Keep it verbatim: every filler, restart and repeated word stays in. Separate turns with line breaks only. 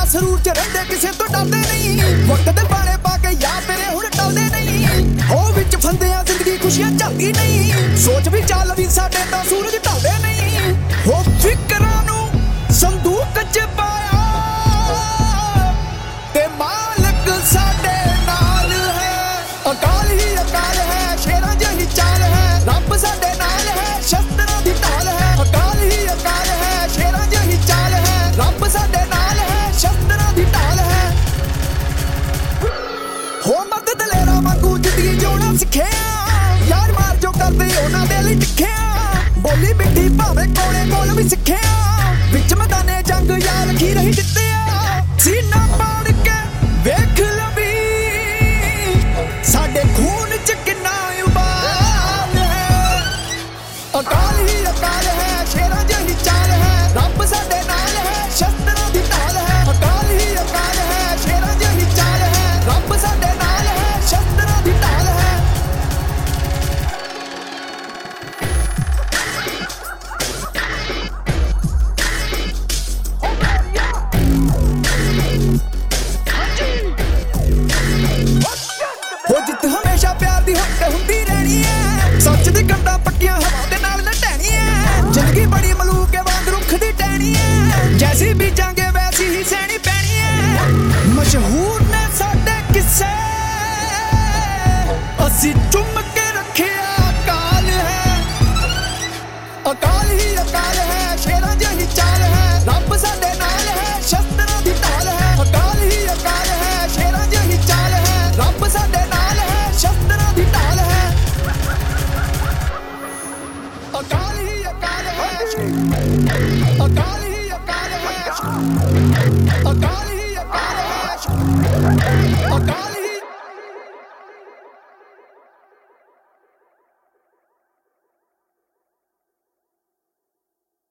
ਸਰੂਰ ਚ ਰਹਿੰਦੇ ਕਿਸੇ ਤੋਂ ਡਰਦੇ ਨਹੀਂ। ਵਕਤ ਦੇ ਬਾਣੇ ਪਾ ਕੇ ਯਾਰ ਤੇਰੇ ਹੁਣ ਟਲਦੇ ਨਹੀਂ। ਹੋ ਵਿੱਚ ਫੰਦਿਆਂ ਜ਼ਿੰਦਗੀ ਖੁਸ਼ੀਆਂ ਝੱਲਦੀ ਨਹੀਂ। ਸੋਚ ਵੀ ਚੱਲ ਵੀ ਸਾਡੇ ਤਾਂ ਸੂਰਜ ਢਲਦੇ ਨਹੀਂ। ਹੋ ਫਿਕਰਾਂ ਨੂੰ ਸੰਦੂਕ ਚ ਪਾਇਆ ਤੇ ਮਾਲਕ ਸਾਡੇ ਨਾਲ ਹੈ। ਅਕਾਲ ਹੀ ਅਕਾਲ ਹੈ, ਸ਼ੇਰਾਂ ਜਿਹੀ ਚਾਲ ਹੈ। ਰੱਬ ਸਾਡੇ ਨਾਲ ਹੈ, ਸ਼ਸਤਰਾਂ ਦੀ ਢਾਲ ਹੈ। ਅਕਾਲ ਹੀ ਅਕਾਲ ਹੈ, ਸ਼ੇਰਾਂ ਜਿਹੀ ਚਾਲ ਹੈ। ਰੱਬ ਸਾਡੇ ਨਾਲ ਹੈ, ਸ਼ਸਤਰਾਂ ਦੀ ਢਾਲ ਹੈ। ਹੋ ਮਰਦ ਦਲੇਰਾਂ ਵਾਂਗੂ ਜ਼ਿੰਦਗੀ ਜਿਉਣਾ ਸਿੱਖਿਆ। ਯਾਰ ਮਾਰ ਜੋ ਕਰਦੇ ਉਹਨਾਂ ਦੇ ਲਈ ਟਿੱਖਿਆ। ਬੋਲੀ ਮਿੱਠੀ ਭਾਵੇਂ ਕੋਲੇ ਕੋਲ ਵੀ ਸਿੱਖਿਆ। ਵਿੱਚ ਮੈਦਾਨੇ ਜੰਗ ਯਾਰ ਅਖੀਰ ਹੀ ਜਿੱਤਿਆ। ਸੀਨਾ ਪਾੜ ਕੇ ਵੇਖ ਲਵੀ ਸਾਡੇ ਖੂਨ ਚ ਕਿੰਨਾ ਉਬਾਲ ਹੈ। ਅਕਾਲ ਹੀ ਅਕਾਲ ਹੈ, ਸ਼ੇਰਾਂ ਜਿਹੀ ਚਾਲ ਹੈ। ਰੱਬ ਸਾਡੇ ਨਾਲ ਹੈ, ਸ਼ਸਤਰਾਂ ਦੀ ਢਾਲ ਹੈ। ਅਕਾਲ ਹੀ ਅਕਾਲ ਹੈ, ਸ਼ੇਰਾਂ ਜਿਹੀ ਚਾਲ ਹੈ। ਰੱਬ ਸਾਡੇ ਨਾਲ ਹੈ, ਸ਼ਸਤਰਾਂ ਦੀ ਢਾਲ ਹੈ। ਹੋ ਜਿੱਤ ਹਮੇਸ਼ਾ ਪਿਆਰ ਦੀ ਹੱਕ ਹੁੰਦੀ ਰਹਿਣੀ ਹੈ। ਸੱਚ ਦੀ ਕੰਧਾਂ ਪੱਕੀਆਂ ਹਵਾ ਦੇ ਨਾਲ ਨਟੈਣੀ ਹੈ। ਜ਼ਿੰਦਗੀ ਬੜੀ ਮਲੂਕ ਹੈ, ਵਾਂਗ ਰੁੱਖ ਦੀ ਟਹਿਣੀ ਹੈ। ਜੈਸੀ ਬੀਜਾਂਗੇ ਵੈਸੀ ਹੀ ਸਹਿਣੀ ਪੈਣੀ ਹੈ। ਮਸ਼ਹੂਰ ਨੇ ਸਾਡੇ ਕਿੱਸੇ, ਅਸੀਂ ਚੁੰਮ ਕੇ ਰੱਖਿਆ ਅਕਾਲ ਹੈ। ਅਕਾਲ ਹੀ ਅਕਾਲ ਹੈ, ਸ਼ੇਰਾਂ ਜਿਹੀ ਚਾਲ ਹੈ। ਰੱਬ ਸਾਡੇ ਨਾਲ ਹੈ, ਸ਼ਸਤਰਾਂ ਦੀ ਢਾਲ ਹੈ। ਅਕਾਲ ਹੀ ਅਕਾਲ ਹੈ, ਸ਼ੇਰਾਂ ਜਿਹੀ ਚਾਲ ਹੈ। ਰੱਬ ਸਾਡੇ ਨਾਲ ਹੈ, ਸ਼ਸਤਰਾਂ ਦੀ ਢਾਲ ਹੈ। ਅਕਾਲ ਹੀ ਅਕਾਲ ਹੈ, ਅਕਾਲ ਹੀ ਅਕਾਲ ਹੈ, ਅਕਾਲ ਹੀ ਅਕਾਲ ਹੈ, ਅਕਾਲ